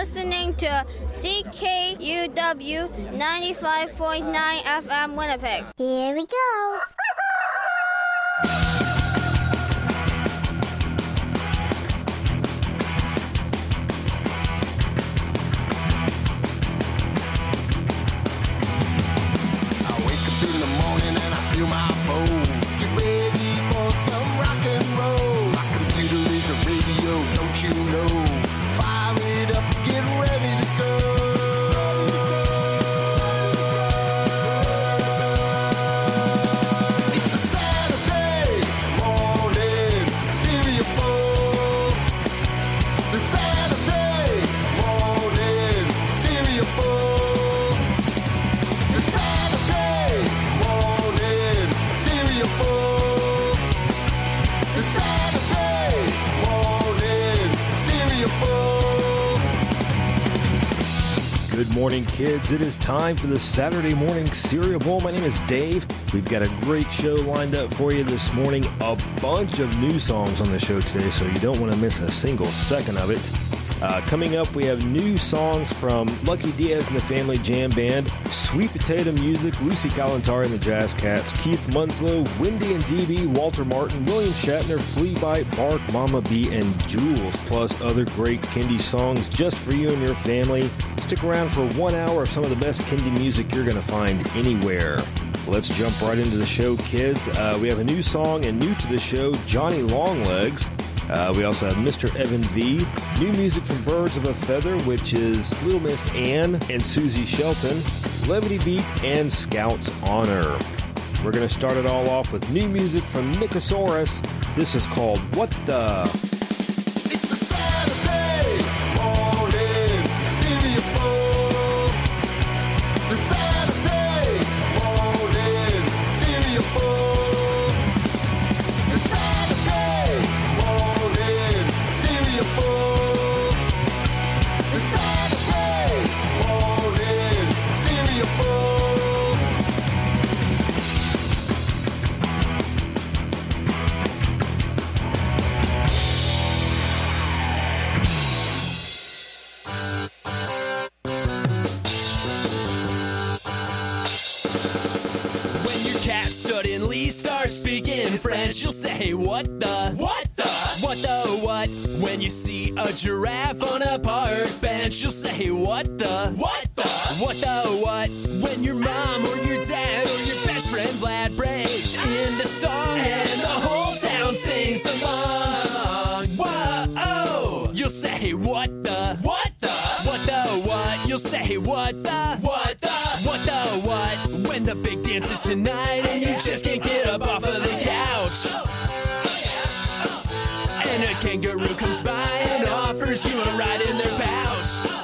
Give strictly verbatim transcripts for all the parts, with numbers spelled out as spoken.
listening to C K U W ninety-five point nine F M Winnipeg. Here we go. In the morning and I feel my bones. Get ready for some rock and roll. My computer is a radio, don't you know? Fire it up, get ready to go. It's a Saturday morning cereal bowl. The Saturday morning cereal bowl. The Saturday morning cereal bowl. The Saturday morning cereal bowl. Good morning, kids. It is time for the Saturday Morning Cereal Bowl. My name is Dave. We've got a great show lined up for you this morning. A bunch of new songs on the show today, so you don't want to miss a single second of it. Uh, coming up, we have new songs from Lucky Diaz and the Family Jam Band, Sweet Potato Music, Lucy Kalantari and the Jazz Cats, Keith Munslow, Wendy and D B, Walter Martin, William Shatner, Fleabite, Bark, Mama B, and Jules, plus other great Kindy songs just for you and your family. Stick around for one hour of some of the best Kindy music you're going to find anywhere. Let's jump right into the show, kids. Uh, we have a new song, and new to the show, Johnny Longlegs. Uh, we also have Mister Evan V. New music from Birds of a Feather, which is Little Miss Ann and Susie Shelton, Levity Beat, and Scout's Honor. We're going to start it all off with new music from Nicosaurus. This is called What The... It's the Saturday morning cereal bowl. The Saturday morning cereal bowl. The Saturday morning cereal bowl. The Saturday morning cereal bowl. When your cat suddenly starts speaking French, you'll say, what the? What the? What the what? When you see a giraffe on a park bench, you'll say, what the? What the? What the what? When your mom or your dad or your best friend Vlad breaks into song and the whole town sings along. Whoa! You'll say, what the? What the? What the what? You'll say, what the? What the? What the what? When the big dance is tonight and you just can't get up off of the couch. And a kangaroo comes by and offers you a ride in their pouch.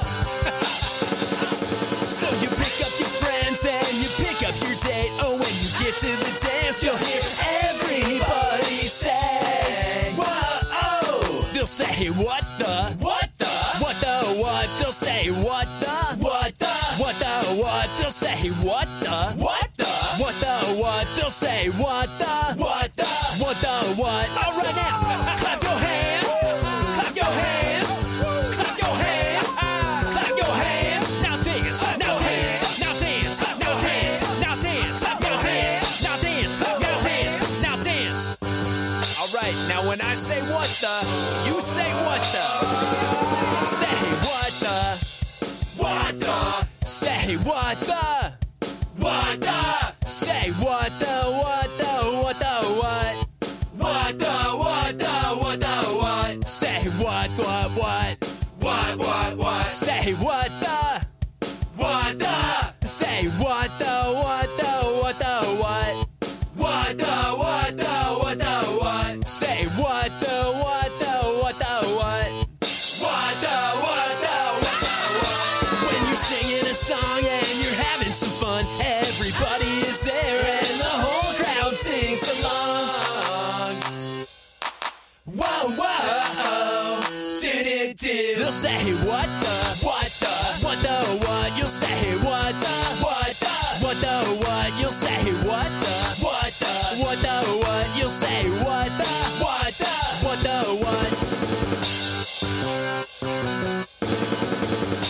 So you pick up your friends and you pick up your date. Oh, when you get to the dance, you'll hear everybody say, whoa! They'll say, what the? What the? What the what? They'll say, what the? What the? What the what? They'll say, what the? What the? What the what? They'll say, what the? What the? What the what? All right now, clap your hands, clap your hands, clap your hands, clap your hands. Now dance, now dance, now dance, now dance, now dance, now dance, now dance, now dance, now dance. All right, now when I say what the, you say what the. Say what the. What the? Say what the? What the? Say what the? What the? What the what? What the? What the? What the what? Say what? What? What? What? What? What? Say what the? What the? Say what the? What the? What the what? What the? What the? What the what? Say what the? What the? What the what? What the? What the? What the what? When you're singing a song and you're having some fun, everybody is there and the whole crowd sings along. Whoa, whoa, did it do? They'll say what the, what the, what the what? You'll say what the, what the, what the what? You'll say what the, what the, what the what? You'll say what the, what the, what the what?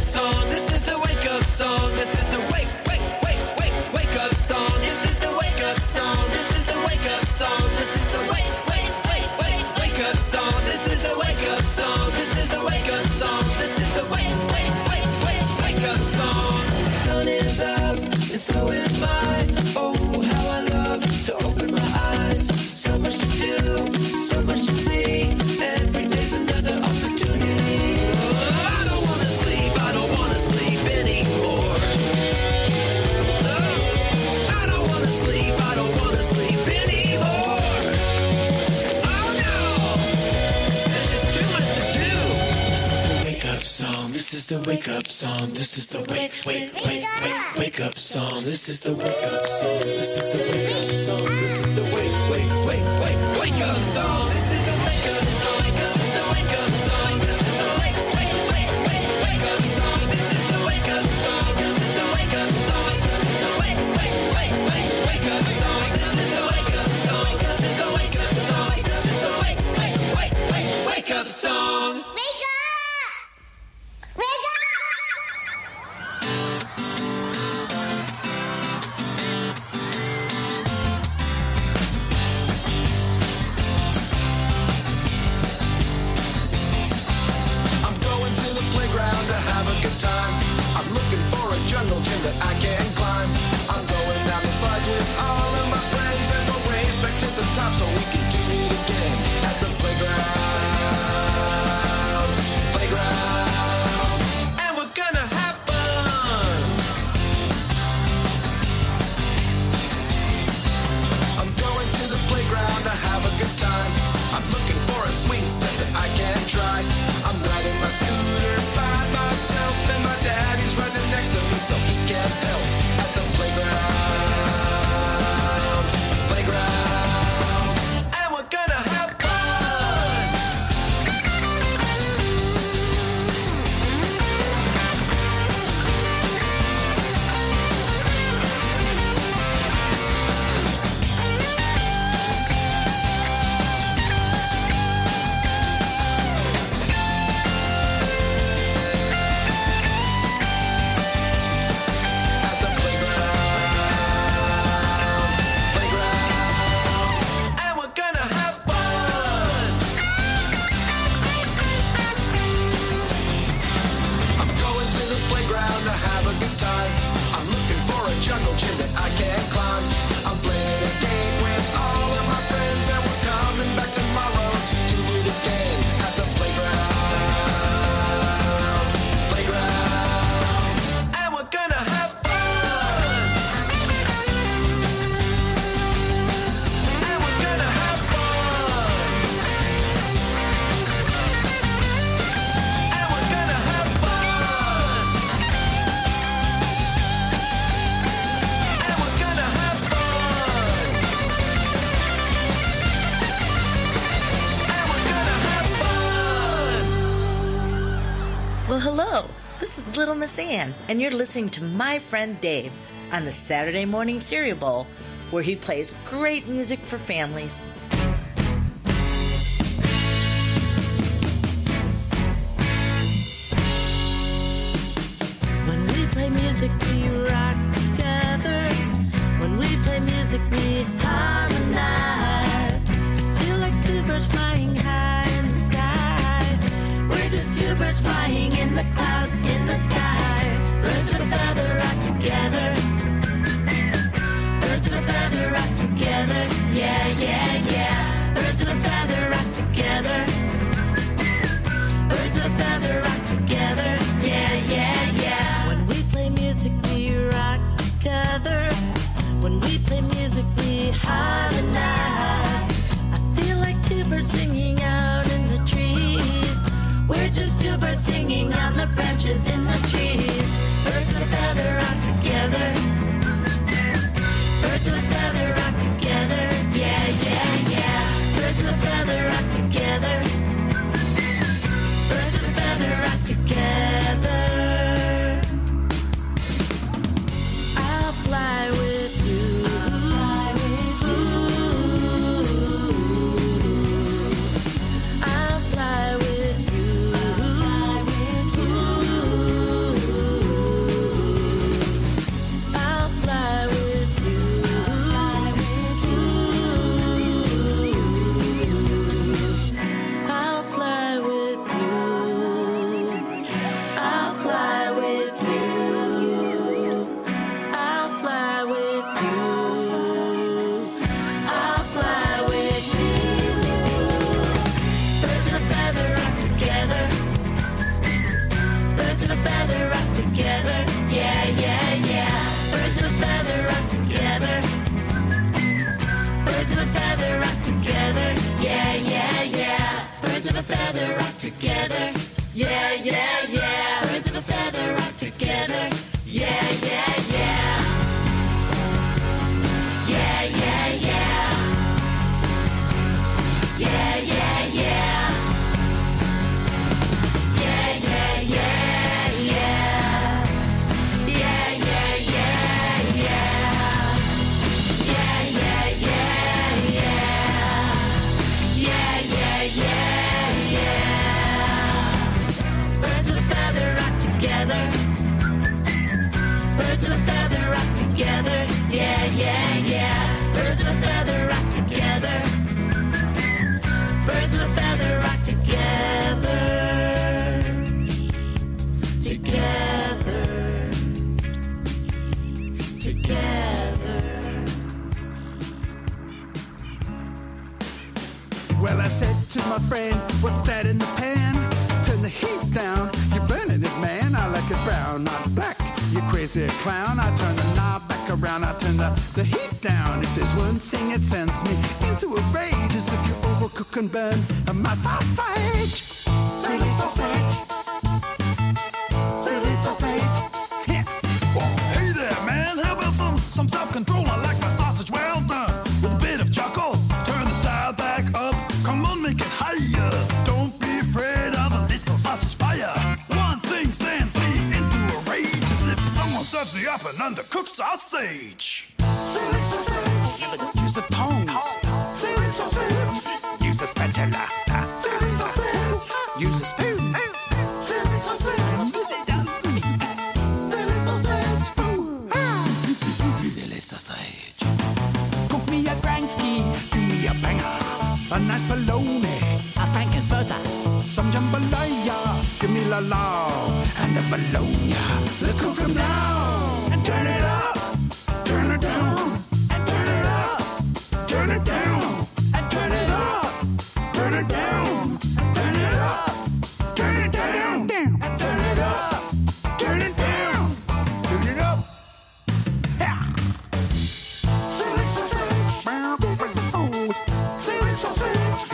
song. This is the wake up song. This is the wake, wake, wake, wake, wake up song. This is the wake up song. This is the wake up song. This is the wake, wake, wake, wake, wake up song. This is the wake up song. This is the wake up song. This is the wake, wake, wake, wake, wake up song. The sun is up and so am I. Oh, how I love to open my eyes. So much to do, so much to see. Every day's another opportunity. Oh, I don't wanna sleep, I don't wanna sleep anymore. Oh, I don't wanna sleep, I don't wanna sleep anymore. Oh no, there's just too much to do. This is the wake up song. This is the wake up song. This is the wake, wake, wake, wake, wake up song. This is the wake up song. This is the wake up song. This is the wake, wake, wake, wake, wake up song. This is the wake up song. This is the wake up song. This is the wake, wake, wake, wake, wake up song. This is the wake up song. This is the wake up song. This is the wake, wake, wake, wake, wake up song. This is the wake up song. This is the wake up song. This is the wake, wake, wake, wake, wake up song. Wake up! Wake up! I'm going to the playground to have a good time. I'm looking for a jungle gym that I can climb. I'm going down the slides with all of my friends and we'll race back to the top so we can do it again. At the playground, playground, and we're gonna have fun. I'm going to the playground to have a good time. I'm looking for a swing set that I can try. I'm riding my scooter by myself and my daddy's running next to me so he can't help. At the playground, playground, and we're gonna have fun. At the playground, playground, and we're gonna have fun. I'm going to the playground to have a good time. I'm looking for a jungle gym that I can climb. I'm playing a game with all of my friends and we're coming back tomorrow to do it again. At the playground, playground, and we're gonna have fun. And we're gonna have fun. And we're gonna have fun. And we're gonna have fun. And we're gonna have fun. Well, hello. This is Little Miss Ann, and you're listening to my friend Dave on the Saturday Morning Cereal Bowl, where he plays great music for families. When we play music, we rock together. When we play music, we harmonize. Feel like two birds flying high in the sky. We're just two birds flying in the clouds in the sky. Birds of a feather rock together. Birds of a feather rock together. Yeah, yeah, yeah. Birds of a feather rock together. Birds of a feather rock together. Yeah, yeah, yeah. When we play music, we rock together. When we play music, we harmonize. I feel like two birds singing out in the trees. We're just two birds singing on the branches in the trees. Birds of a feather rock together. Birds of a feather rock together. Yeah, yeah, yeah. Birds of a feather rock together. Birds of a feather rock together. I'll fly with you. I'll fly with you. I'll fly with you. I'll fly with you. together. Birds of a feather rock together. Yeah, yeah, yeah. Birds of a feather rock together. Birds of a feather rock together. Together. Together. Well, I said to my friend, what's that in the pan? Turn the heat down, you're burning it, man. I like it brown, not black, you crazy clown. I turn the knob back around, I turn the, the heat down. If there's one thing that sends me into a rage, is if you overcook and burn my sausage. Silly sausage. Silly sausage. Yeah. Oh, hey there, man, how about some, some self-control? I like my sausage well done, with a bit of chuckle. Turn the dial back up, come on, make it higher. Don't be afraid of a little sausage fire. One thing sends me into a rage, is if someone serves me up an undercooked sausage. Silly sausage. Use the tongs. Silly sausage. Use a spatula. Silly sausage. Use a spoon. Silly sausage. Silly sausage. Silly sausage. Cook me a Gransky. Do me a banger. A nice bologna. A Frankenfurter. Some jambalaya. Give me la la. And a bologna. Let's cook 'em now. And turn it up. Turn it down. And turn it up. Turn it down. And turn it up. Turn it down. Turn it up. Turn it down. Down. And turn it up. Turn it down. Turn it up. Ha! Silly sausage. Silly sausage.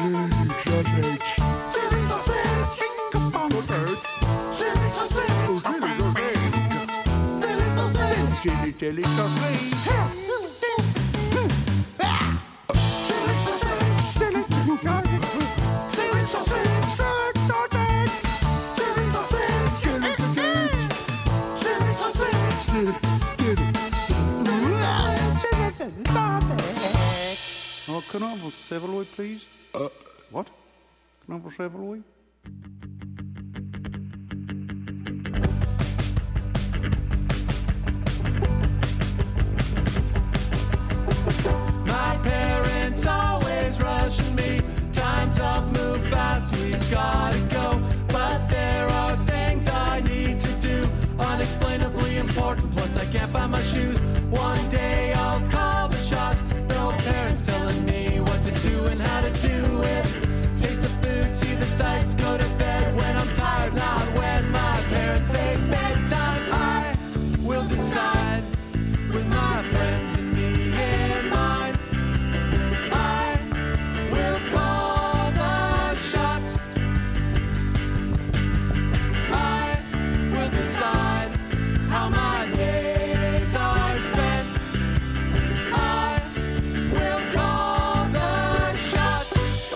Silly sausage. Come on, bird. Silly sausage. Silly sausage. Silly, silly sausage. Ha! Silly sausage. Ah! Silly sausage. Silly sausage. Silly sausage. Silly sausage. Silly sausage. Silly sausage. Oh, can I have a Savoy, please? Uh, what? Can I have a Savoy? My parents always rushing me. Time's up, move fast, we gotta go. But there are things I need to do, unexplainably important. Plus I can't find my shoes. One day I'll call the shots. No parents telling me what to do and how to do it. Taste the food, see the sights, go to bed when I'm tired, not when my parents say bedtime. I will decide with my friends and me in mind. I will call the shots. I will decide how my days are spent. I will call the shots.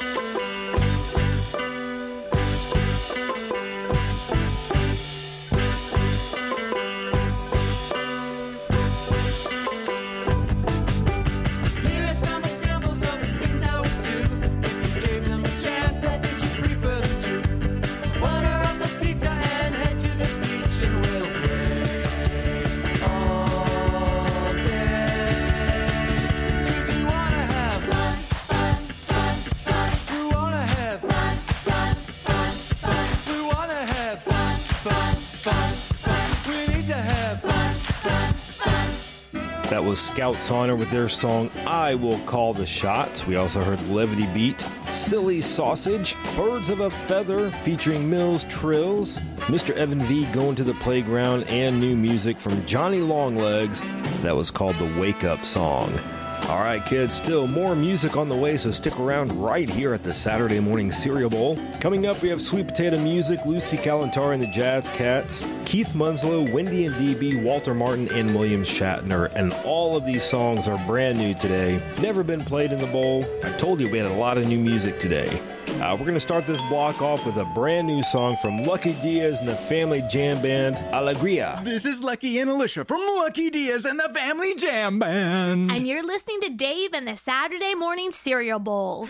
Here are some examples of the things I would do if you gave them a chance. I think you'd prefer the two. Order up a pizza and head to the beach, and we'll play all day. 'Cause we wanna have fun, fun, fun, fun. We wanna have fun, fun, fun, fun. We wanna have fun, fun, fun, fun. We need to have fun, fun, fun. That was Scouts Honor with their song I Will Call the Shots. We also heard Levity Beat, Silly Sausage, Birds of a Feather featuring Mills Trills, Mister Evan V Going to the Playground, and new music from Johnny Longlegs. That was called the Wake Up Song. All right, kids, still more music on the way, so stick around right here at the Saturday Morning Cereal Bowl. Coming up, we have Sweet Potato Music, Lucy Kalantari and the Jazz Cats, Keith Munslow, Wendy and D B, Walter Martin, and William Shatner. And all of these songs are brand new today, never been played in the bowl. I told you we had a lot of new music today. Uh, we're going to start this block off with a brand new song from Lucky Diaz and the Family Jam Band, Alegria. This is Lucky and Alicia from Lucky Diaz and the Family Jam Band. And you're listening to Dave and the Saturday Morning Cereal Bowl.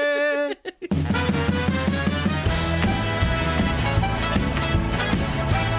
Orale!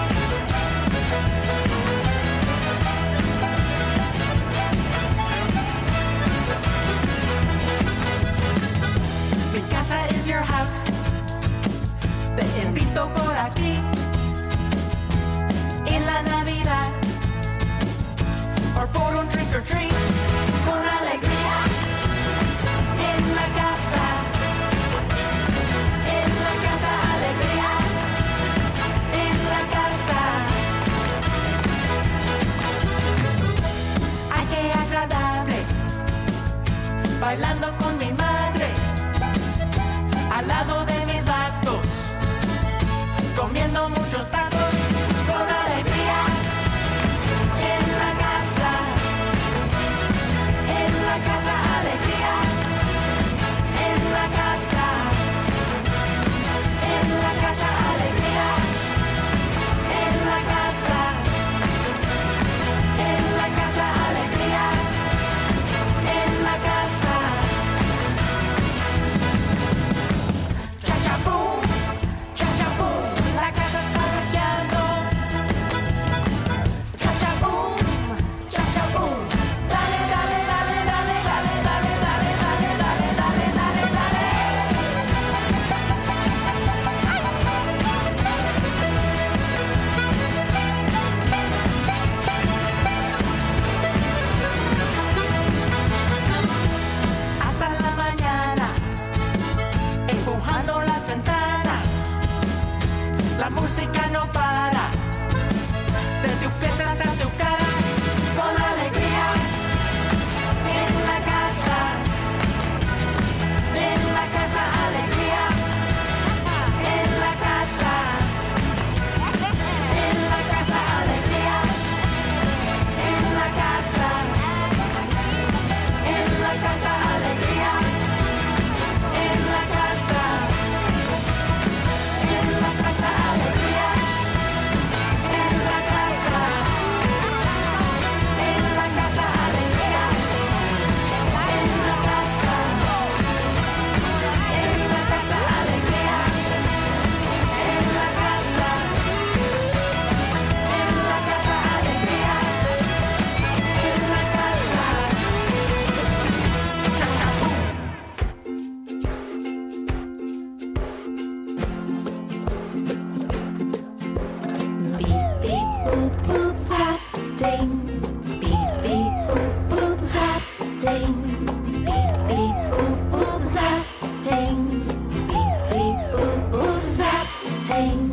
boop, boop, zap, ding. Beep, beep, boop, boop, zap, ding. Beep, beep, boop, boop, zap, ding. Beep, beep, boop, boop, zap, ding.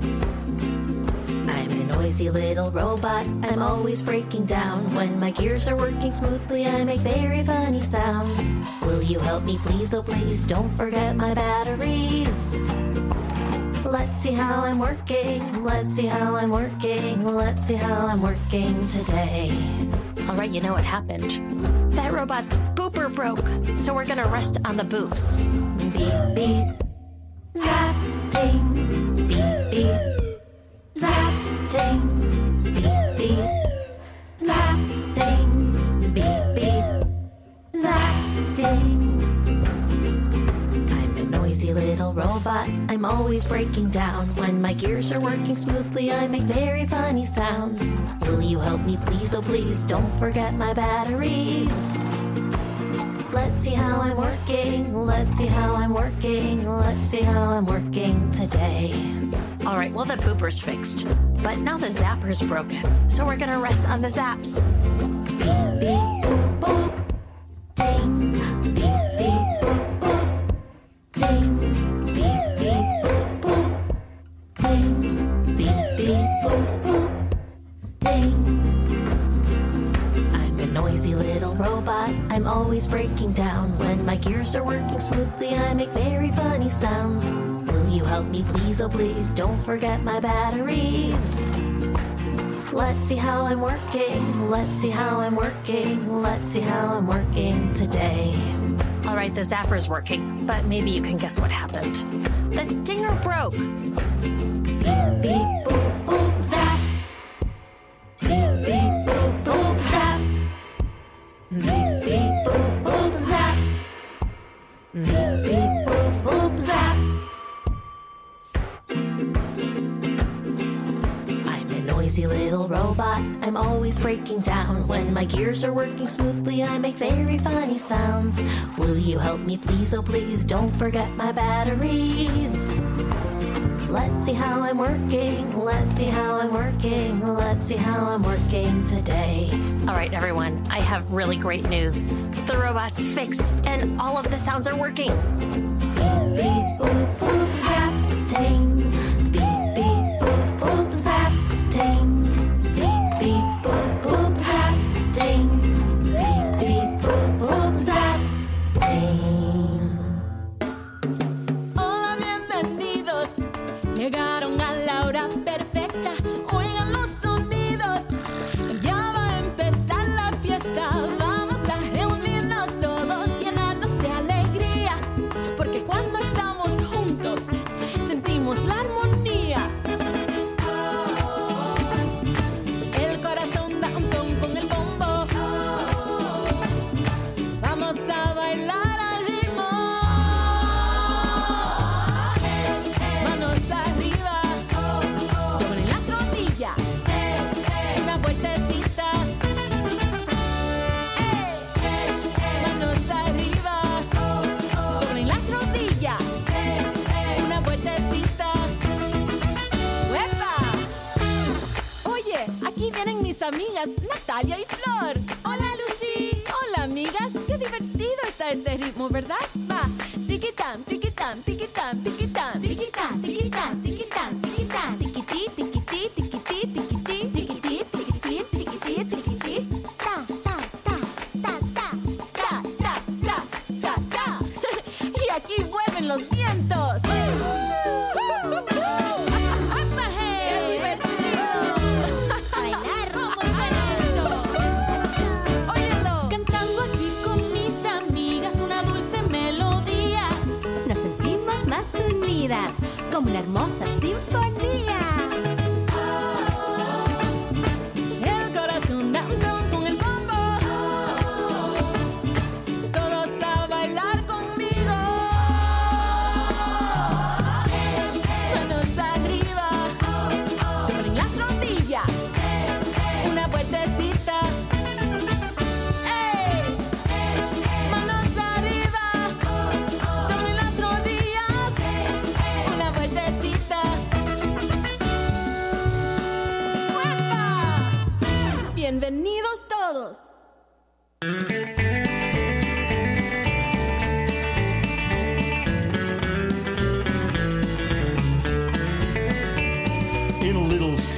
I'm a noisy little robot. I'm always breaking down. When my gears are working smoothly, I make very funny sounds. Will you help me, please? Oh, please don't forget my batteries. Let's see how I'm working. Let's see how I'm working. Let's see how I'm working today. All right, you know what happened. That robot's booper broke, so we're gonna rest on the boops. Beep, beep, zap, ding. Beep, beep, zap, ding. Beep, beep, zap, ding. Beep, beep, zap, ding. I'm a noisy little robot. I'm always breaking down. When my gears are working smoothly, I make very funny sounds. Will you help me, please? Oh, please don't forget my batteries. Let's see how I'm working. Let's see how I'm working. Let's see how I'm working today. All right, well, the booper's fixed. But now the zapper's broken, so we're gonna rest on the zaps. Beep, beep, boop, boop. Ding. Beep, beep, boop, boop. Ding. Beep, beep, boop, boop. Ding. Beep, beep, boop, boop. Ding. I'm a noisy little robot. I'm always breaking down. When my gears are working smoothly, I make very funny sounds. Will you help me, please? Oh, please don't forget my batteries. Let's see how I'm working. Let's see how I'm working. Let's see how I'm working today. All right, the zapper's working, but maybe you can guess what happened. The dinger broke. Beep, beep, boop, boop, zap. Beep, beep, boop, boop, zap. Beep, beep, boop, boop, zap. Beep, beep, boop, boop, zap. I'm a noisy little robot. I'm always breaking down. When my gears are working smoothly, I make very funny sounds. Will you help me, please? Oh, please don't forget my batteries. Let's see how I'm working. Let's see how I'm working. Let's see how I'm working today. All right, everyone, I have really great news. The robot's fixed, and all of the sounds are working. Beep, beep, boop, boop, zap, ding. Beep, beep, boop, boop, zap, ding. Beep, beep, boop, boop, zap, ding. Beep, beep, boop, boop, zap, ding. Hola, bienvenidos. Llegaron a la hora perfecta. Oigan los sonidos. Ya va a empezar la fiesta. Vamos a reunirnos todos, llenarnos de alegría. Porque cuando estamos juntos, sentimos la armonía. El corazón da un ton con el bombo. Vamos a bailar al ritmo. Manos arriba, doblen las rodillas, una vueltecita. Manos arriba, doblen las rodillas, una vueltecita. ¡Uepa! Oye, aquí vienen mis amigas Natalia y Flor. Hola, Lucy. Hola, amigas. Qué divertido está este ritmo, ¿verdad? Va. Tiquitán, tiquitán, tiquitán, tiquitán. Tiquitán, tiquitán, tiquitán, tiquitán. Tiquití, tiquití, tiquití, tiquití. Tiquití, tiquití, tiquití, tiquití. Ta, ta, ta, ta, ta. Ta, ta, ta, ta, ta. Y aquí vuelven los vientos. ¡Qué divertido! ¡Bailar! ¿Cómo suena esto? Óyelo. Cantando aquí con mis amigas una dulce melodía. Nos sentimos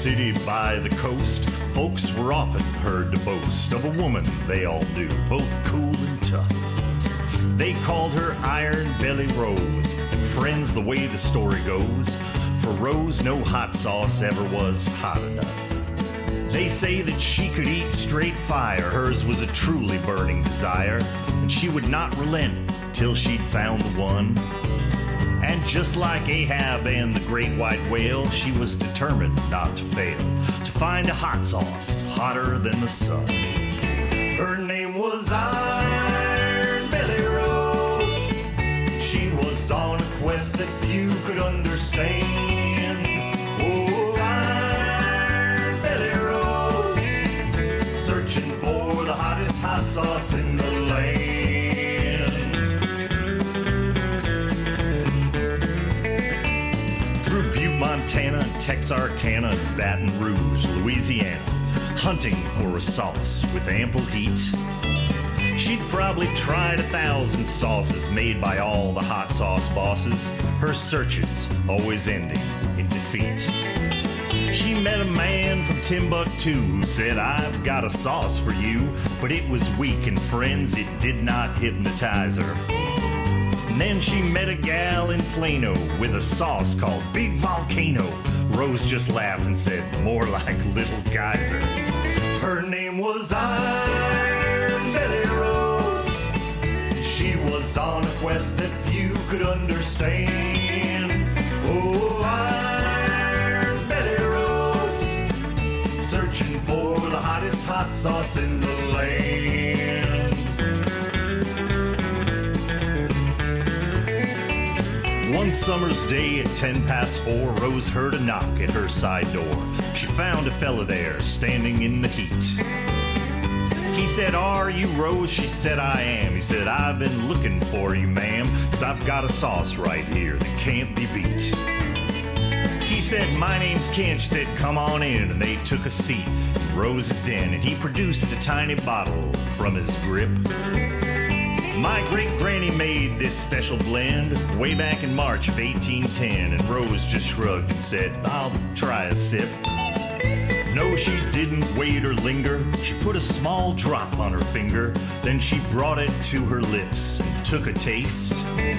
city by the coast, folks were often heard to boast of a woman they all knew, both cool and tough. They called her Iron Belly Rose, and friends, the way the story goes, for Rose no hot sauce ever was hot enough. They say that she could eat straight fire, hers was a truly burning desire, and she would not relent till she'd found the one. And just like Ahab and the great white whale, she was determined not to fail, to find a hot sauce hotter than the sun. Her name was Iron Belly Rose. She was on a quest that few could understand. Oh, Iron Belly Rose, searching for the hottest hot sauce in the land. Montana, Texarkana, and Baton Rouge, Louisiana, hunting for a sauce with ample heat. She'd probably tried a thousand sauces made by all the hot sauce bosses, her searches always ending in defeat. She met a man from Timbuktu who said, I've got a sauce for you, but it was weak and friends, it did not hypnotize her. And then she met a gal in Plano with a sauce called Big Volcano. Rose just laughed and said, more like Little Geyser. Her name was Iron Belly Rose. She was on a quest that few could understand. Oh, Iron Belly Rose, searching for the hottest hot sauce in the land. One summer's day at ten past four, Rose heard a knock at her side door. She found a fella there, standing in the heat. He said, are you Rose? She said, I am. He said, I've been looking for you, ma'am, because I've got a sauce right here that can't be beat. He said, my name's Ken. She said, come on in. And they took a seat in Rose's den, and he produced a tiny bottle from his grip. My great-granny made this special blend way back in March of eighteen ten, and Rose just shrugged and said, I'll try a sip. No, she didn't wait or linger. She put a small drop on her finger, then she brought it to her lips and took a taste.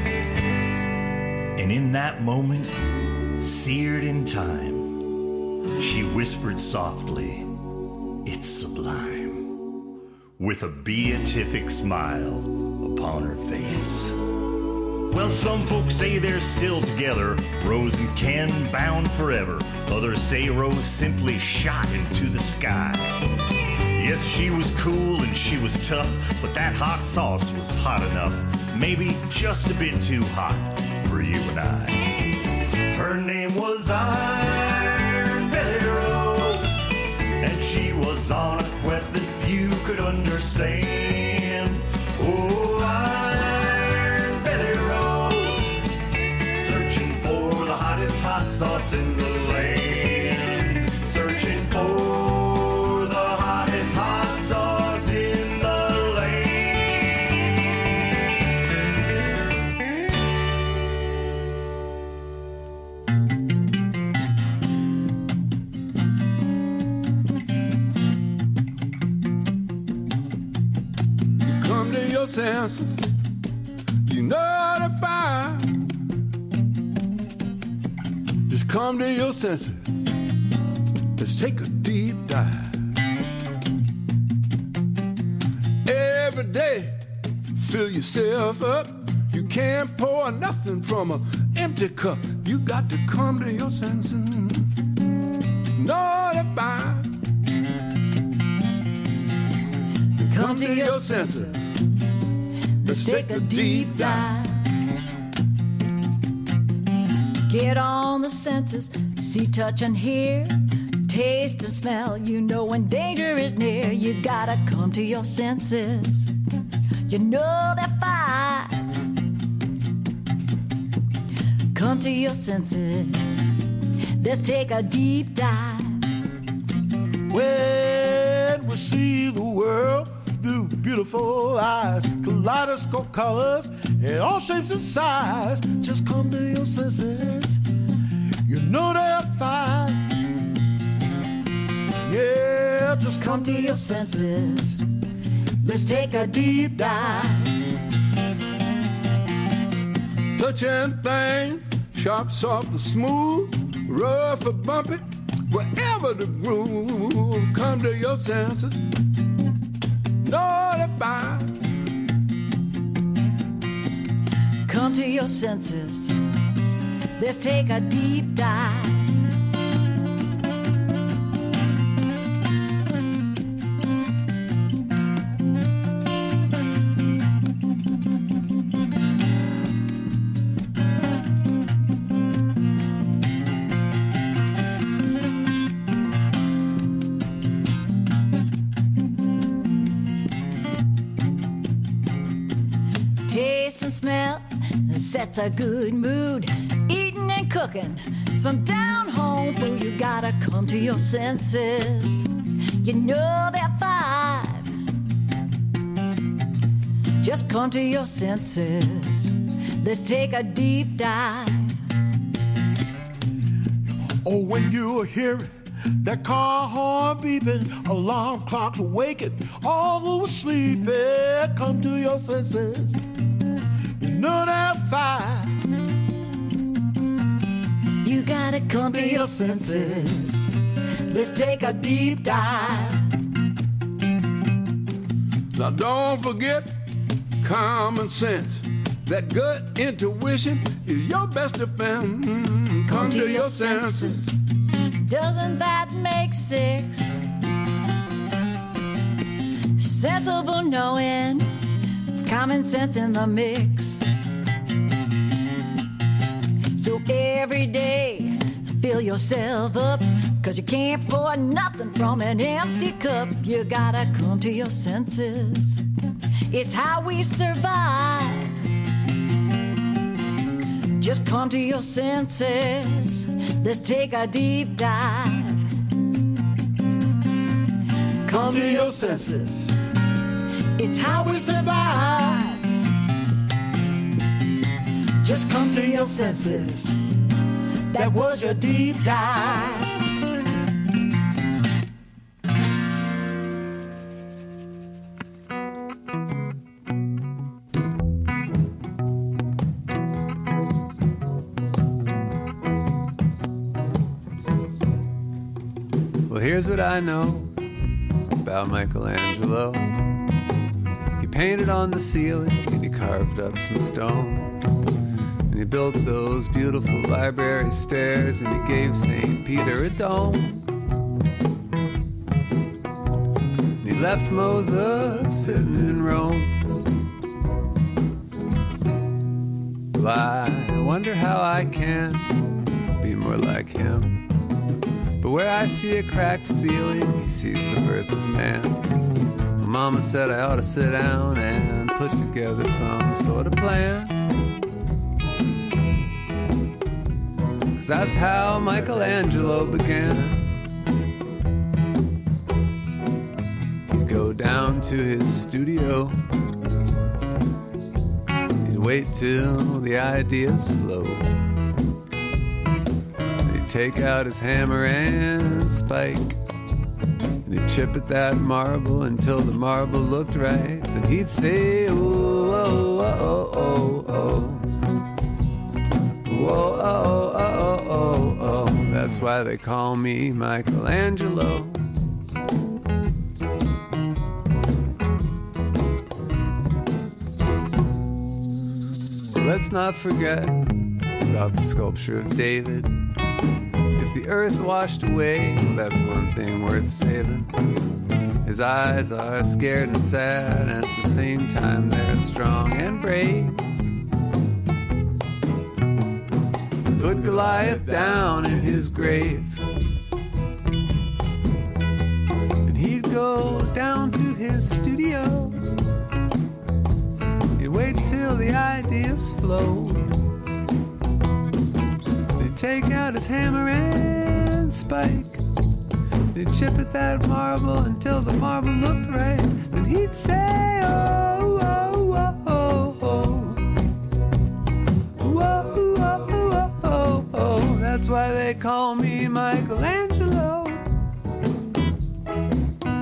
And in that moment, seared in time, she whispered softly, it's sublime, with a beatific smile upon her face. Well, some folks say they're still together, Rose and Ken bound forever. Others say Rose simply shot into the sky. Yes, she was cool and she was tough, but that hot sauce was hot enough, maybe just a bit too hot for you and I. Her name was Iron Belly Rose, and she was on a quest that few could understand. Oh, Iron Belly Rose, searching for the hottest hot sauce in the land. Searching for the hottest hot sauce in the land. You come to your senses, you know how to find. Just come to your senses. Let's take a deep dive. Every day, fill yourself up. You can't pour nothing from an empty cup. You got to come to your senses. Notify. Come to your senses. Let's take a deep dive. Get on the senses. See, touch, and hear. Taste and smell, you know when danger is near. You gotta come to your senses. You know they're fine. Come to your senses. Let's take a deep dive. When we see the world through beautiful eyes, kaleidoscope colors in all shapes and sizes, just come to your senses. You know they're fine. well, just come to your senses. Let's take a deep dive. Touch and thing, sharp, soft, or smooth, rough or bumpy, wherever the groove. Come to your senses. Notify. Come to your senses. Let's take a deep dive. Sets a good mood. Eating and cooking some down home food. You gotta come to your senses. You know they're five. Just come to your senses. Let's take a deep dive. Oh, when you hear it, that car horn beeping, alarm clocks waking, all who are sleeping, come to your senses. No, that fire. You gotta come to your senses. Let's take a deep dive. Now don't forget common sense. That gut intuition is your best defense. Come, come to, to your, your senses. senses. Doesn't that make six? Sensible knowing, common sense in the mix. So every day, fill yourself up, 'cause you can't pour nothing from an empty cup. You gotta come to your senses. It's how we survive. Just come to your senses. Let's take a deep dive. Come to your senses. It's how we survive. Just come to your senses. That was your deep dive. Well, here's what I know about Michelangelo. He painted on the ceiling and he carved up some stone. And he built those beautiful library stairs and he gave Saint Peter a dome. And he left Moses sitting in Rome. Well, I wonder how I can be more like him. But where I see a cracked ceiling, he sees the birth of man. My mama said I ought to sit down and put together some sort of plan. 'Cause that's how Michelangelo began. He'd go down to his studio. He'd wait till the ideas flow. He'd take out his hammer and spike. And he'd chip at that marble until the marble looked right. And he'd say, oh, oh, oh, oh, oh. Whoa, oh, oh, oh, oh, oh. That's why they call me Michelangelo. Let's not forget about the sculpture of David. If the earth washed away, well, that's one thing worth saving. His eyes are scared and sad, and at the same time they're strong and brave. Put Goliath down in his grave, and he'd go down to his studio. He'd wait till the ideas flowed. They'd take out his hammer and spike. They'd chip at that marble until the marble looked right. Then he'd say, oh, oh, oh, oh, oh. Whoa, whoa, whoa, oh, oh. That's why they call me Michelangelo.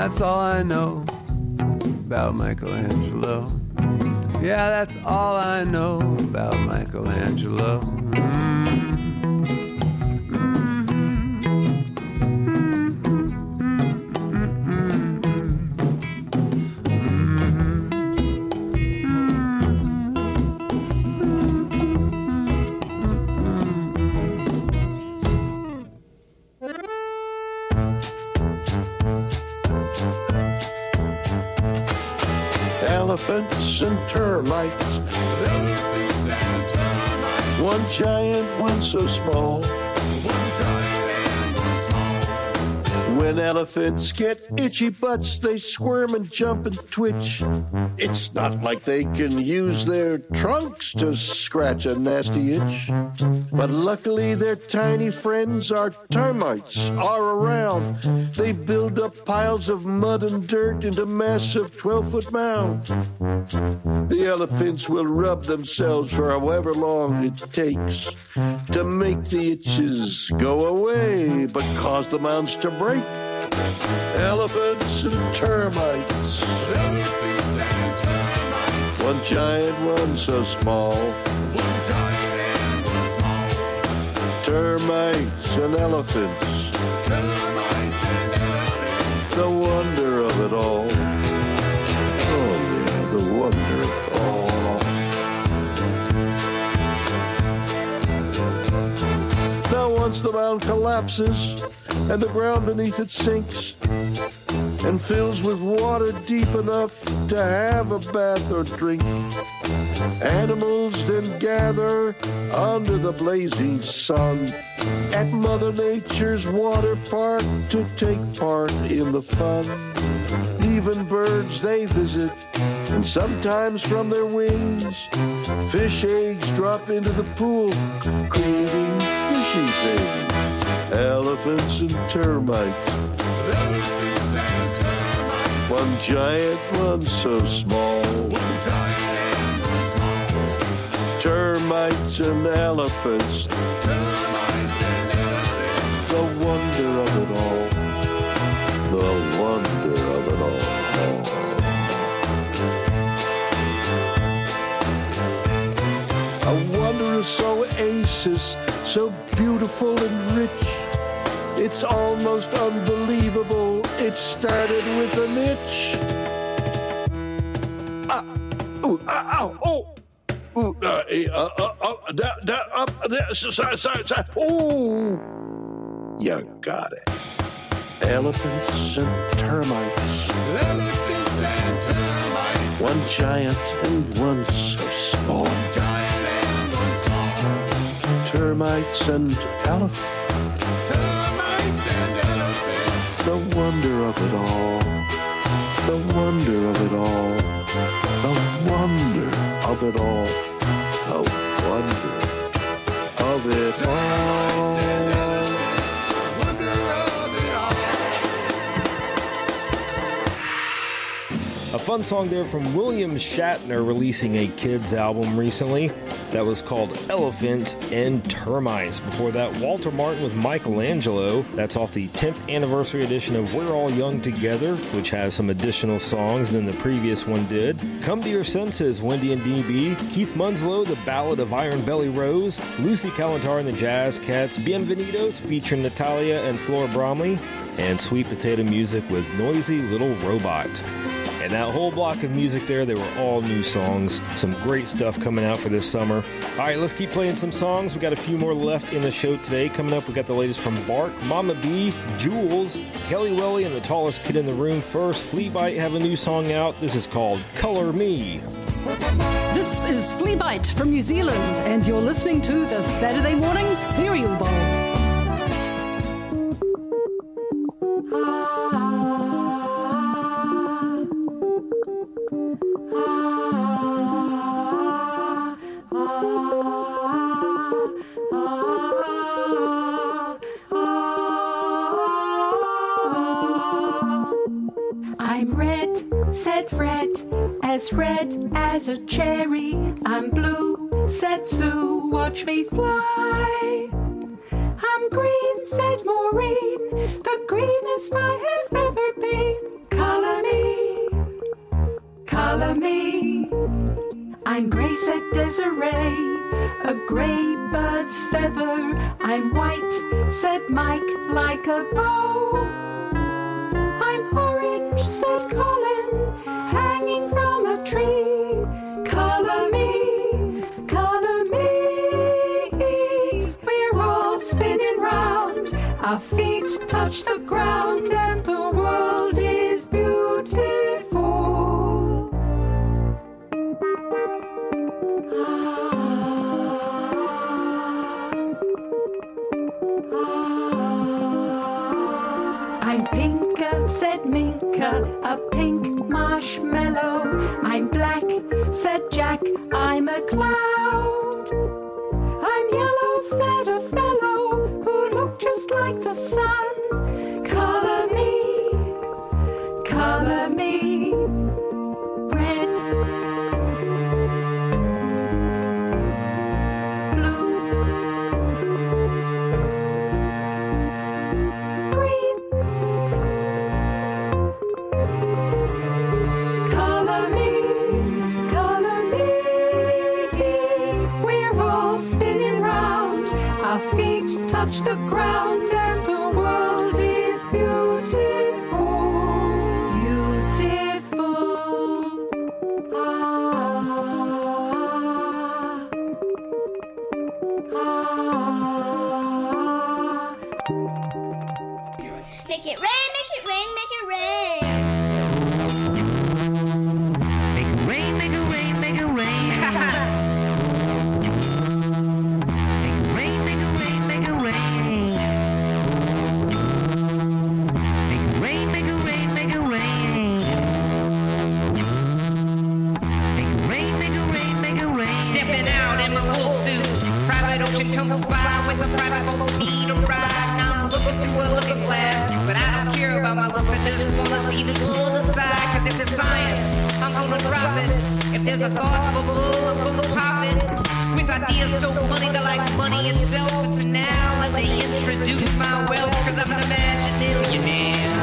That's all I know about Michelangelo. Yeah, that's all I know about Michelangelo. Mm. Elephants and termites. Elephants and termites. One giant, one so small. One giant and one small. When elephants get itchy butts, they squirm and jump and twitch. It's not like they can use their trunks to scratch a nasty itch. But luckily their tiny friends, our termites, are around. They build up piles of mud and dirt into massive twelve-foot mounds. The elephants will rub themselves for however long it takes to make the itches go away, but cause the mounds to break. Elephants and termites. Elephants and termites. One giant, one so small. One giant and one small. Termites and elephants. Termites and elephants. The wonder of it all. Oh yeah, the wonder of it all. Now once the mound collapses and the ground beneath it sinks and fills with water deep enough to have a bath or drink, animals then gather under the blazing sun at Mother Nature's water park to take part in the fun. Even birds they visit, and sometimes from their wings fish eggs drop into the pool, creating fishy things. Elephants and termites. Elephants and termites. One giant, one so small. One giant and one small. Termites and elephants. Termites and elephants. The wonder of it all. The wonder of it all. A wondrous oasis, so beautiful and rich. It's almost unbelievable. It started with an itch. Ah, ooh, ah, ow, oh, ooh, uh, uh, uh, uh, that, that, up, there, sorry, sorry, sorry. Ooh, you got it. Elephants and termites. Elephants and termites. One giant and one so small. One giant and one small. Termites and elephants. The wonder of it all, the wonder of it all, the wonder of it all, the wonder of it all. A fun song there from William Shatner releasing a kids album recently that was called Elephants and Termites. Before that, Walter Martin with Michelangelo. That's off the tenth anniversary edition of We're All Young Together, which has some additional songs than the previous one did. Come to Your Senses, Wendy and D B. Keith Munslow, The Ballad of Iron Belly Rose. Lucy Calentar and the Jazz Cats. Bienvenidos featuring Natalia and Flora Bromley. And Sweet Potato Music with Noisy Little Robot. And that whole block of music there, they were all new songs. Some great stuff coming out for this summer. All right, let's keep playing some songs. We got a few more left in the show today. Coming up, we got the latest from Bark, Mama B, Jules, Kelly Welly, and the Tallest Kid in the Room. First, Fleabite have a new song out. This is called Color Me. This is Fleabite from New Zealand, and you're listening to the Saturday Morning Cereal Bowl. I'm red, said Fred, as red as a cherry. I'm blue, said Sue, watch me fly. I'm green, said Maureen, the greenest I have ever been. Color me. I'm gray, said Desiree, a gray bird's feather. I'm white, said Mike, like a bow. I'm orange, said Colin, hanging from a tree. Color me, color me. We're all spinning round, our feet touch the ground, and the world is beautiful. I'm Pinker, said Minka, a pink marshmallow. I'm black, said Jack, I'm a cloud. I'm yellow, said a fellow who looked just like the sun. Color me, color me, red, blue, green. Color me, color me. We're all spinning round, our feet touch the ground, and the world is beautiful, beautiful. Ah, ah. Make it rain, make it rain, make it rain. Make it rain, make it rain, make it rain. Make it rain, make it rain, make it rain. Make it rain, make it rain, make it rain. Make it rain, make it rain, make it rain. Stepping out in my wolf suit, private ocean tumbles by with a private boat need a ride. Now I'm looking through a looking glass, but I don't care about my looks. I just wanna see the glow of the side. Cause if there's science, I'm gonna drop it. If there's a thought bubble, I'm gonna pop it. With ideas so funny, they're like money itself. It's now let me introduce my wealth, cause I'm an imaginillionaire.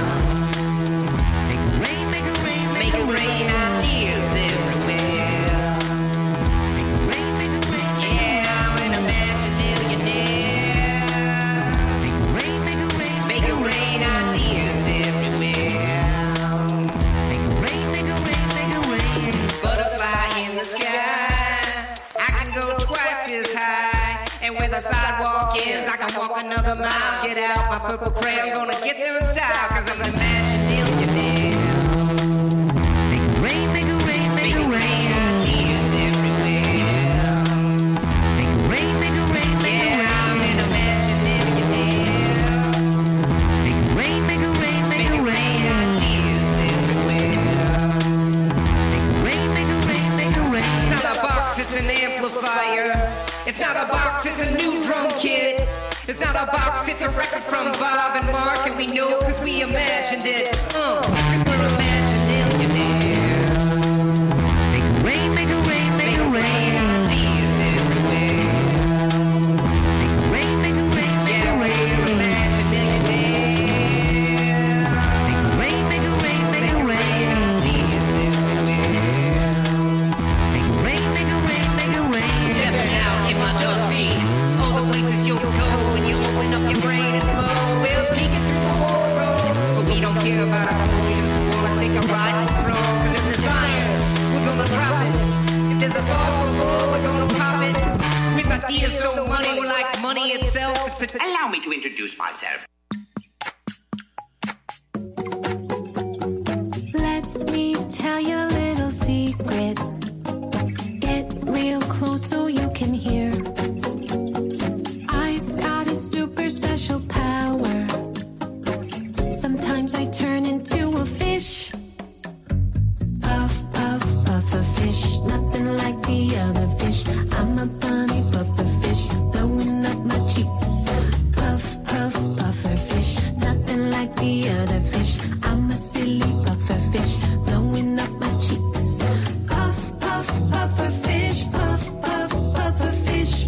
Make it rain, make it rain, make it rain, ideas everywhere. Make it rain, make it rain, yeah, I'm an imaginillionaire. Make it rain, make it rain, make it rain, ideas everywhere. Make it rain, make it rain, make it rain. Butterfly in the sky, I can go twice as high. And where the sidewalk ends, I can walk another mile. Get out my purple crayon, gonna get there in style, cause I'm an imaginillionaire. Make it rain, make it rain, make it rain, ideas everywhere. Make it rain, make it rain, make it rain. Yeah, I'm an imaginillionaire. Make it rain, make it rain, make it rain, ideas everywhere. Make it rain, make it rain, make it rain. It's not a box, it's an amplifier. It's not a box, it's a new drum kit. It's not a box, it's a record from Bob and Mark, and we know cause we imagined it. Uh, cause we're imaginillionaire. Make it rain, make it rain, make it rain. Ideas everywhere. Make it rain, make it rain, make it rain. We're imaginillionaire. Make it rain, make it rain, make it rain. Ideas everywhere. Make it rain, make it rain, make it rain. Stepping out in my dog feet, all the places you'll go when you open up your brain and flow. We're peeking through the whole road, but we don't care about our clothes. We just wanna take a ride and throw. Cause if there's science, we're gonna drop it. If there's a thought bubble, we're gonna pop it. With ideas so money, we're like money itself. It's a... Allow me to introduce myself. Let me tell you a little secret. Get real close so you can hear. I've got a super special power. Sometimes I turn into a fish. Puff, puff, puffer fish. Nothing like the other fish. I'm a funny puffer fish, blowing up my cheeks. Puff, puff, puffer fish. Nothing like the other fish. I'm a silly puffer fish, blowing up my cheeks. Puff, puff, puffer fish. Puff, puff, puffer fish.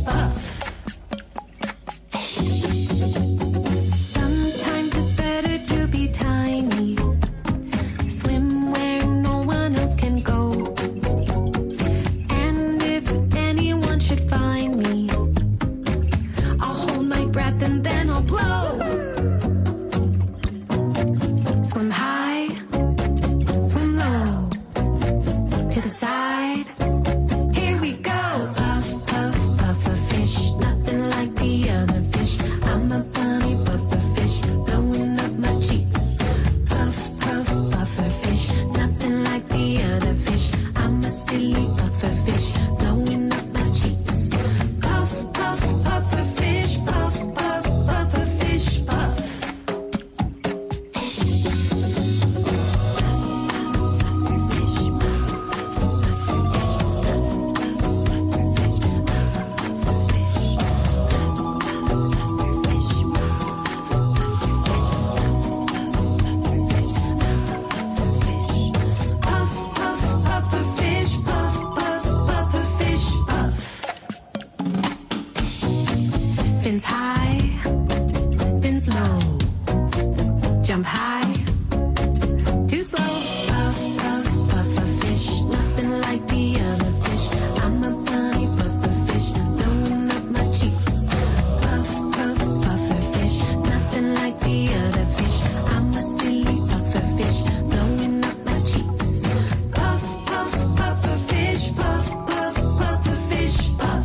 Fins high, fins low. Jump high, too slow. Puff, puff, puffer fish. Nothing like the other fish. I'm a bunny puffer fish. Blowing up my cheeks. Puff, puff, puffer fish. Nothing like the other fish. I'm a silly puffer fish. Blowing up my cheeks. Puff, puff, puffer fish. Puff, puff, puffer fish. Puff.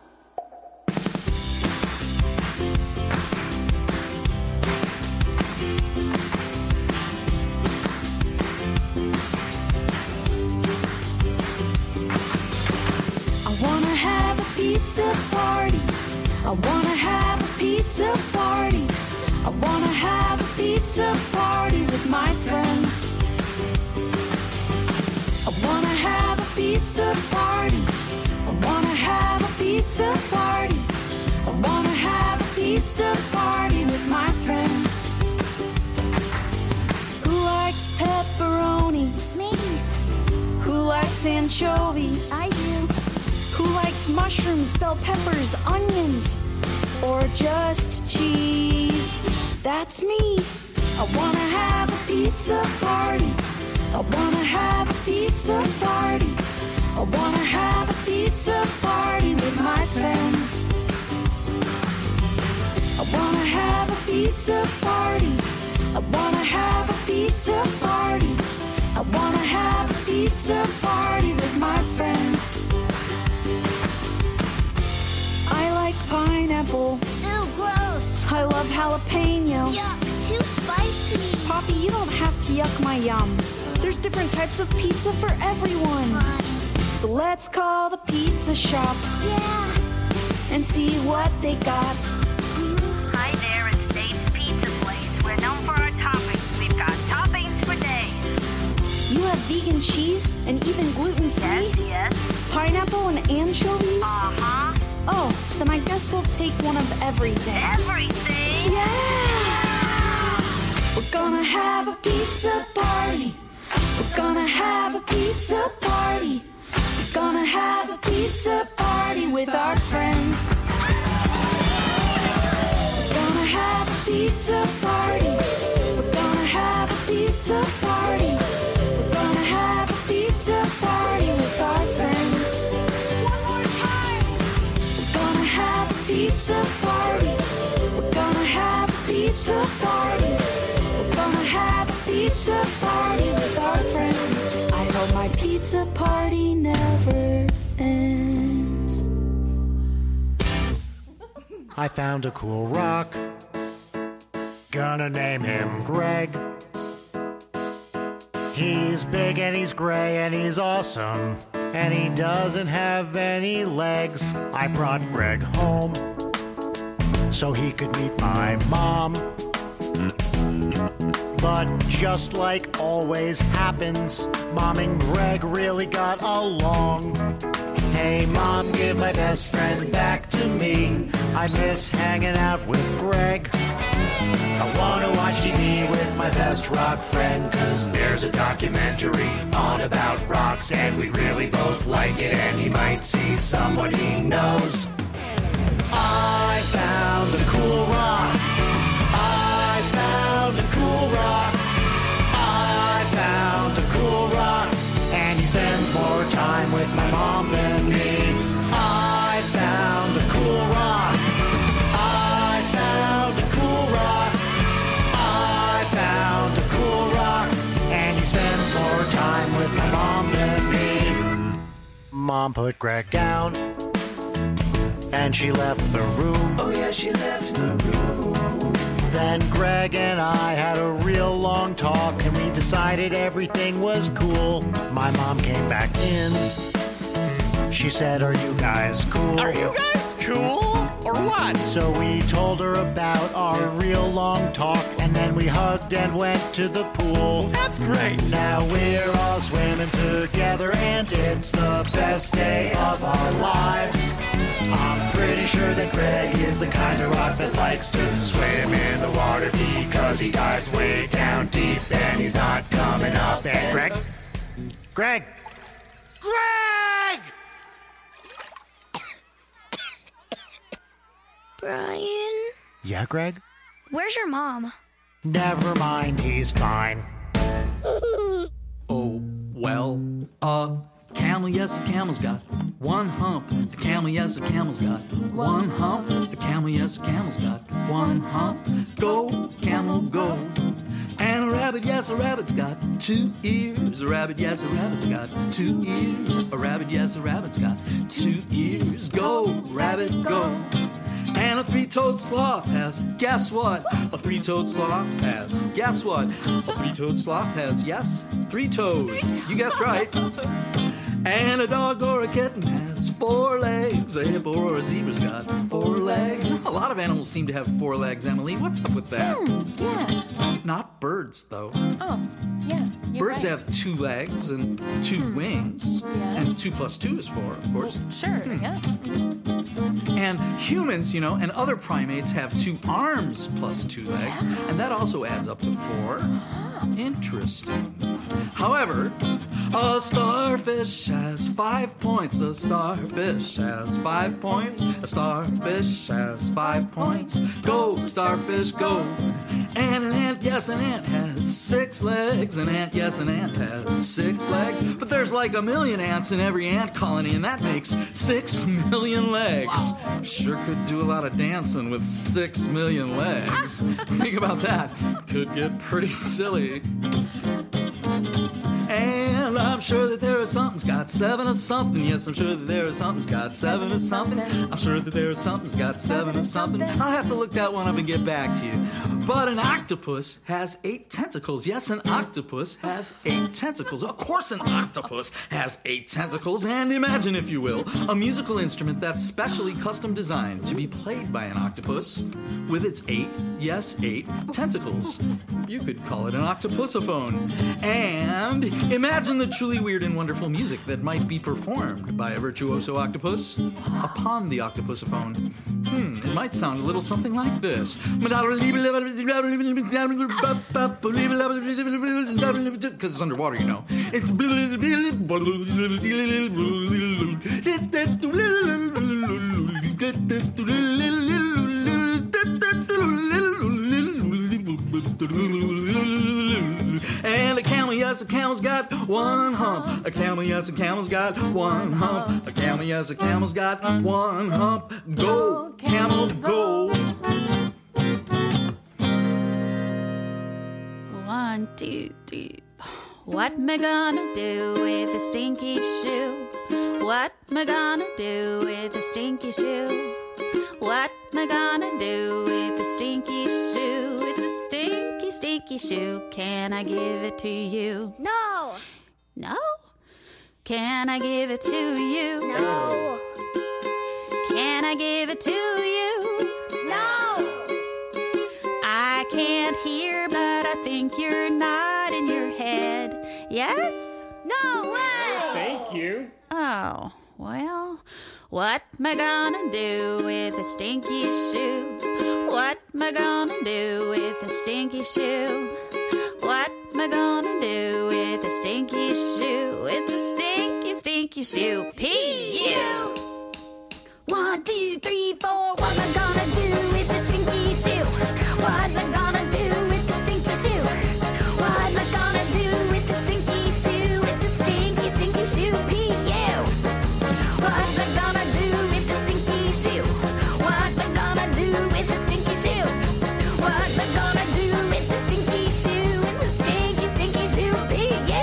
I wanna have a pizza party. I wanna have a pizza party. I wanna have a pizza party with my friends. I wanna have a pizza party. I wanna have a pizza party. I wanna have a pizza party with my friends. Who likes pepperoni? Me. Who likes anchovies? I do. Who likes mushrooms, bell peppers, onions, or just cheese? That's me. I wanna have a pizza party. I wanna have a pizza party. I wanna have a pizza party with my friends. I wanna have a pizza party. I wanna have a pizza party. I wanna have a pizza party with my friends. I like pineapple. Ew, gross. I love jalapeno. Yuck, too spicy. Poppy, you don't have to yuck my yum. There's different types of pizza for everyone. Fine. So let's call the pizza shop. Yeah. And see what they got. Hi there, it's Dave's Pizza Place. We're known for our toppings. We've got toppings for days. You have vegan cheese and even gluten-free? Yes, yes. Pineapple and anchovies? Uh-huh. Oh, then I guess we'll take one of everything. Everything? Yeah! We're gonna have a pizza party. We're gonna have a pizza party. We're gonna have a pizza party with our friends. We're gonna have a pizza party. We're gonna have a pizza party. We're gonna have a pizza party with our friends. One more time. We're gonna have a pizza party. We're gonna have a pizza party. We're gonna have a pizza party with our friends. I hope my pizza party never ends. I found a cool rock. Gonna name him Greg. He's big and he's gray and he's awesome. And he doesn't have any legs. I brought Greg home so he could meet my mom. But just like always happens, Mom and Greg really got along. Hey Mom, give my best friend back to me. I miss hanging out with Greg. I wanna watch T V with my best rock friend, 'cause there's a documentary on about rocks, and we really both like it, and he might see someone he knows. I found a cool rock. I found a cool rock. I found a cool rock, and he spends more time with my mom than me. I found a cool rock. I found a cool rock. I found a cool rock, and he spends more time with my mom than me. Mom put Greg down, and she left the room. Oh yeah, she left the room. Then Greg and I had a real long talk, and we decided everything was cool. My mom came back in. She said, "Are you guys cool?" Are you guys cool? Or what? So we told her about our real long talk, and then we hugged and went to the pool. That's great. Now we're all swimming together, and it's the best day of our lives. I'm pretty sure that Greg is the kind of rock that likes to swim in the water, because he dives way down deep and he's not coming up. And Greg? Greg? Greg! Brian? Yeah, Greg? Where's your mom? Never mind, he's fine. Oh, well, uh, camel, yes, a camel's got one hump. A camel, yes, a camel's got one hump. A camel, yes, a camel's got one hump. Go, camel, go. And a rabbit, yes, a rabbit's got two ears. A rabbit, yes, a rabbit's got two ears. A rabbit, yes, a rabbit's got two ears. Go, rabbit, go. And a three-toed sloth has, guess what? A three-toed sloth has, guess what? A three-toed sloth has, yes, three toes. You guessed right. And a dog or a kitten has four legs. A hippo or a zebra's got four legs. A lot of animals seem to have four legs, Emily. What's up with that? Hmm, yeah. Not birds, though. Oh, yeah. You're Birds right. have two legs and two Hmm. wings. Yeah. And two plus two is four, of course. Sure, yeah. And humans, you know, and other primates have two arms plus two legs, and that also adds up to four. Interesting. However, a starfish has five points. A starfish has five points. A starfish has five points. Go, starfish, go. And an ant, yes, an ant has six legs. An ant, yes, an ant has six legs. But there's like a million ants in every ant colony, and that makes six million legs. Sure could do a lot of dancing with six million legs. Think about that. Could get pretty silly. And I'm sure that there is something's got seven or something. Yes, I'm sure that there is something's got seven or something. I'm sure that there is something's got seven or something. I'll have to look that one up and get back to you. But an octopus has eight tentacles. Yes, an octopus has eight tentacles. Of course an octopus has eight tentacles. And imagine, if you will, a musical instrument that's specially custom designed to be played by an octopus with its eight, yes, eight tentacles. You could call it an octopusophone. And imagine the truly weird and wonderful music that might be performed by a virtuoso octopus upon the octopusophone. Hmm, it might sound a little something like this. Because it's underwater, you know. It's and a camel, yes, a camel's got one hump. A camel, yes, a camel's got one hump. A camel, yes, a camel's got one hump. Go, camel, go. One, two, three. What am I gonna do with a stinky shoe? What am I gonna do with a stinky shoe? What am I gonna do with a stinky shoe? It's a stinky, stinky shoe. Can I give it to you? No. No? Can I give it to you? No. Can I give it to you? No. I can't hear, but I think you're nodding your head. Yes? No way. Thank you. Oh, well, what am I gonna do with a stinky shoe? What am I gonna do with a stinky shoe? What am I gonna do with a stinky shoe? It's a stinky, stinky shoe. P U. One, two, three, four. What am I gonna do with a stinky shoe? What am I gonna do with a stinky shoe? What am I gonna do with a stinky shoe? It's a stinky, stinky shoe. P U. What am I gonna do with a stinky shoe? What am I gonna do with a stinky shoe? What am I gonna do with a stinky shoe? It's a stinky, stinky shoe. P U.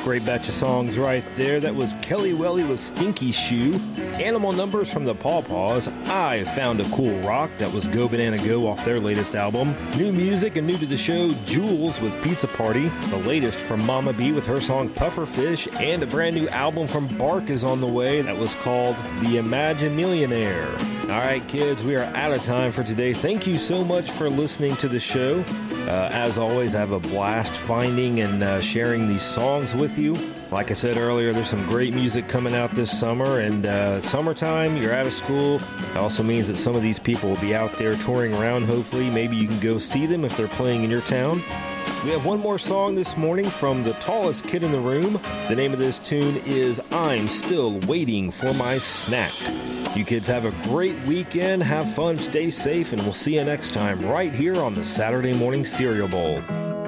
Great batch of songs right there. That was Kelly Welly with Stinky Shoe. Animal Numbers from the Paw Paws. I Found a Cool Rock. That was Go Banana Go off their latest album. New music and new to the show, Jules with Pizza Party. The latest from Mama B with her song Pufferfish. And a brand new album from Bark is on the way. That was called The Imagine-Millionaire. All right, kids, we are out of time for today. Thank you so much for listening to the show. Uh, as always, I have a blast finding and uh, sharing these songs with you. Like I said earlier, there's some great music coming out this summer, and uh, summertime, you're out of school. It also means that some of these people will be out there touring around, hopefully. Maybe you can go see them if they're playing in your town. We have one more song this morning from the tallest kid in the room. The name of this tune is I'm Still Waiting for My Snack. You kids have a great weekend, have fun, stay safe, and we'll see you next time right here on the Saturday Morning Cereal Bowl.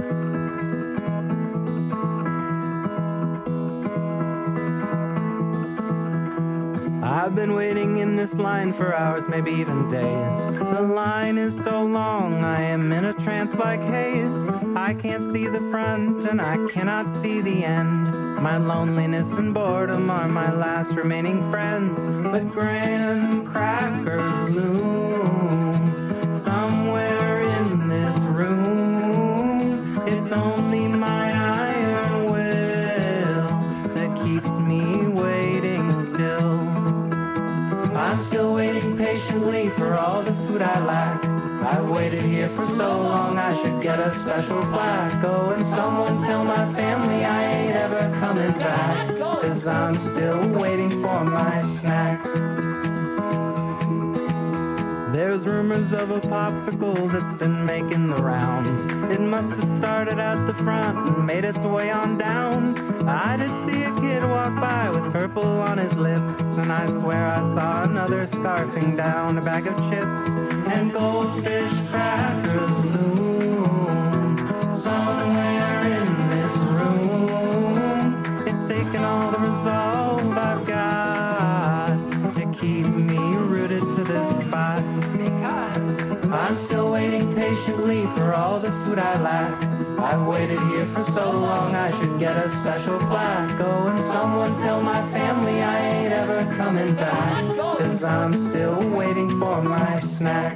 I've been waiting in this line for hours, maybe even days. The line is so long, I am in a trance like haze. I can't see the front and I cannot see the end. My loneliness and boredom are my last remaining friends. But graham crackers bloom somewhere in this room. It's only my iron will that keeps me waiting still. I'm still waiting patiently for all the food I lack. I've waited here for so long, I should get a special plaque. Oh, and someone tell my family I ain't ever coming back, 'cause I'm still waiting for my snack. There's rumors of a popsicle that's been making the rounds. It must have started at the front and made its way on down. I did see a kid walk by with purple on his lips, and I swear I saw another scarfing down a bag of chips. And goldfish crackers loom somewhere in this room. It's taken all the resolve I've got to keep me rooted to this spot. I'm still waiting patiently for all the food I lack. I've waited here for so long, I should get a special plaque. Oh, and someone tell my family I ain't ever coming back, 'cause I'm still waiting for my snack.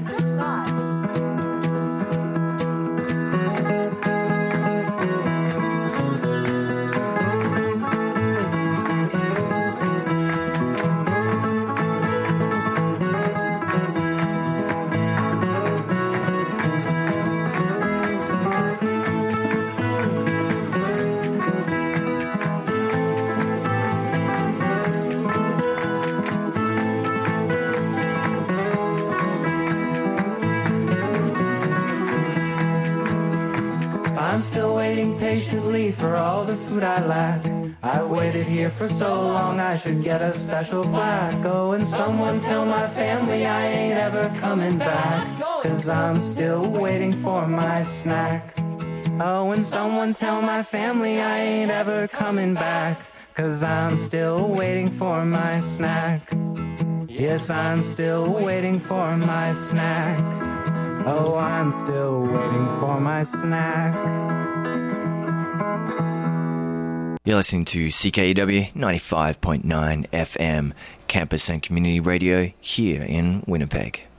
I'm still waiting patiently for all the food I lack. I've waited here for so long, I should get a special plaque. Oh, and someone tell my family I ain't ever coming back, 'cause I'm still waiting for my snack. Oh, and someone tell my family I ain't ever coming back, 'cause I'm still waiting for my snack. Yes, I'm still waiting for my snack. Oh, I'm still waiting for my snack. You're listening to C K E W ninety-five point nine F M, Campus and Community Radio here in Winnipeg.